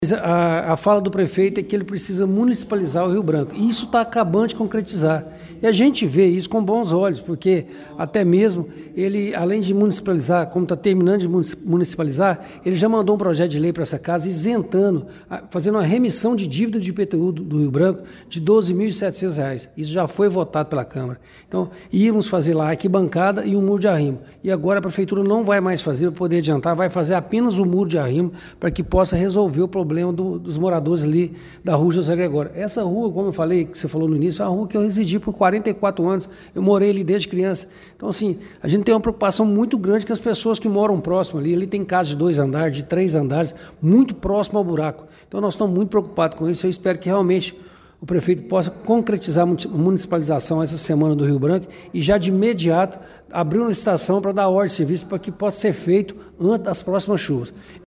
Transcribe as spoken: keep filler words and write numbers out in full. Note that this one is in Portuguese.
A, a fala do prefeito é que ele precisa municipalizar o Rio Branco. E isso está acabando de concretizar. E a gente vê isso com bons olhos, porque até mesmo ele, além de municipalizar, como está terminando de municipalizar, ele já mandou um projeto de lei para essa casa isentando, fazendo uma remissão de dívida de I P T U do, do Rio Branco de doze mil e setecentos reais. Isso já foi votado pela Câmara. Então, íamos fazer lá a arquibancada e o muro de arrimo. E agora a Prefeitura não vai mais fazer para poder adiantar, vai fazer apenas o muro de arrimo para que possa resolver o problema problema do, dos moradores ali da rua José Gregório. Essa rua, como eu falei, que você falou no início, é uma rua que eu residi por quarenta e quatro anos, eu morei ali desde criança. Então, assim, a gente tem uma preocupação muito grande com as pessoas que moram próximo ali, ali tem casas de dois andares, de três andares, muito próximo ao buraco. Então, nós estamos muito preocupados com isso, eu espero que realmente o prefeito possa concretizar a municipalização essa semana do Rio Branco e já de imediato abrir uma licitação para dar ordem de serviço para que possa ser feito antes das próximas chuvas.